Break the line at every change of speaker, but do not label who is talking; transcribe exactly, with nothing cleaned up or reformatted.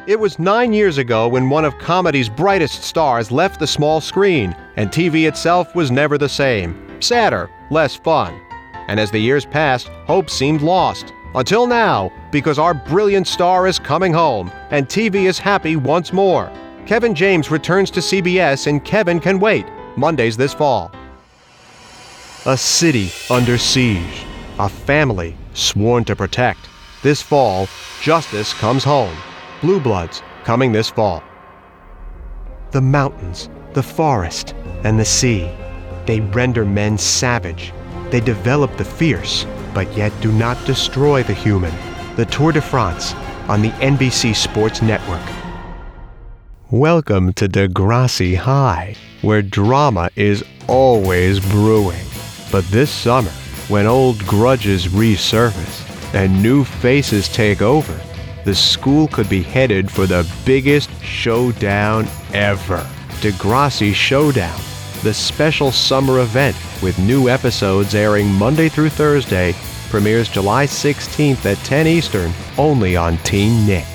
It was nine years ago when one of comedy's brightest stars left the small screen, and T V itself was never the same. Sadder, less fun. And as the years passed, hope seemed lost. Until now, because our brilliant star is coming home, and T V is happy once more. Kevin James returns to C B S in Kevin Can Wait, Mondays this fall. A city under siege. A family sworn to protect. This fall, justice comes home. Blue Bloods, coming this fall. The mountains, the forest, and the sea, they render men savage. They develop the fierce, but yet do not destroy the human. The Tour de France on the N B C Sports Network. Welcome to Degrassi High, where drama is always brewing. But this summer, when old grudges resurface and new faces take over, the school could be headed for the biggest showdown ever. Degrassi Showdown, the special summer event with new episodes airing Monday through Thursday, premieres July sixteenth at ten Eastern, only on Teen Nick.